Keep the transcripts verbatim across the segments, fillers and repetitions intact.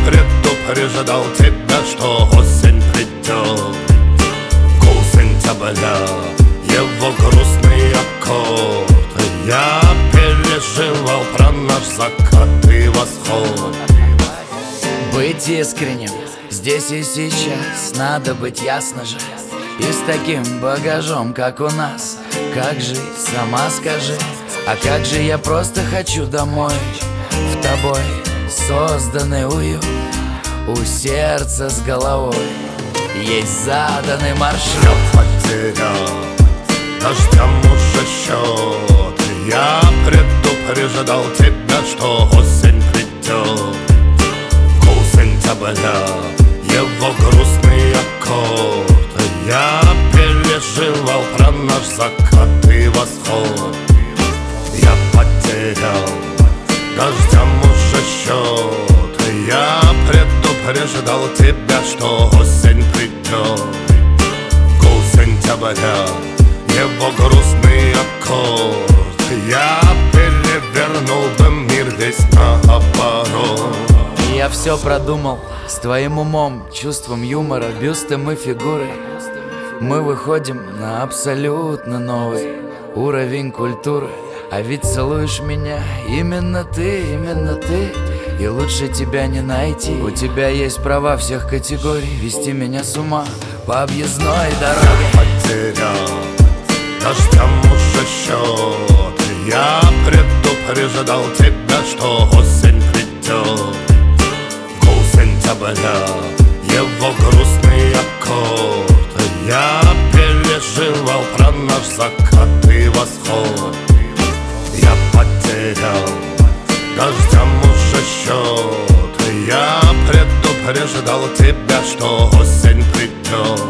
предупреждал тебя, что осень придет. Гул сентября, его грустный аккорд. Я переживал про наш закат и восход. Быть искренним здесь и сейчас надо быть, ясно же. И с таким багажом, как у нас, как жить, сама скажи. А как же я просто хочу домой, в тобой созданный уют, у сердца с головой есть заданный маршрут. Я потерял дождям уже счет. Я предупреждал тебя, что осень придет. Гул сентября, его грустный аккорд. Я переживал про наш закат и восход. Я потерял дождям уже счет. Я предупреждал тебя, что осень придет. Гул сентября, его грустный аккорд. Я перевернул бы мир весь наоборот. Я все продумал с твоим умом, чувством юмора, бюстом и фигурой. Мы выходим на абсолютно новый уровень культуры. А ведь целуешь меня именно ты, именно ты. И лучше тебя не найти. У тебя есть права всех категорий вести меня с ума по объездной дороге. Я потерял дождям уже счет. Я предупреждал тебя, что осень придет. Гул сентября, его грустный аккорд. Я переживал про наш закат и восход. Я потерял дождям уже счет. Я предупреждал тебя, что осень придет.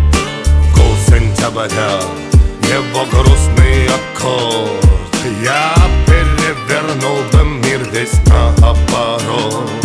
Гул сентября, его грустный аккорд. Я перевернул бы мир весь наоборот.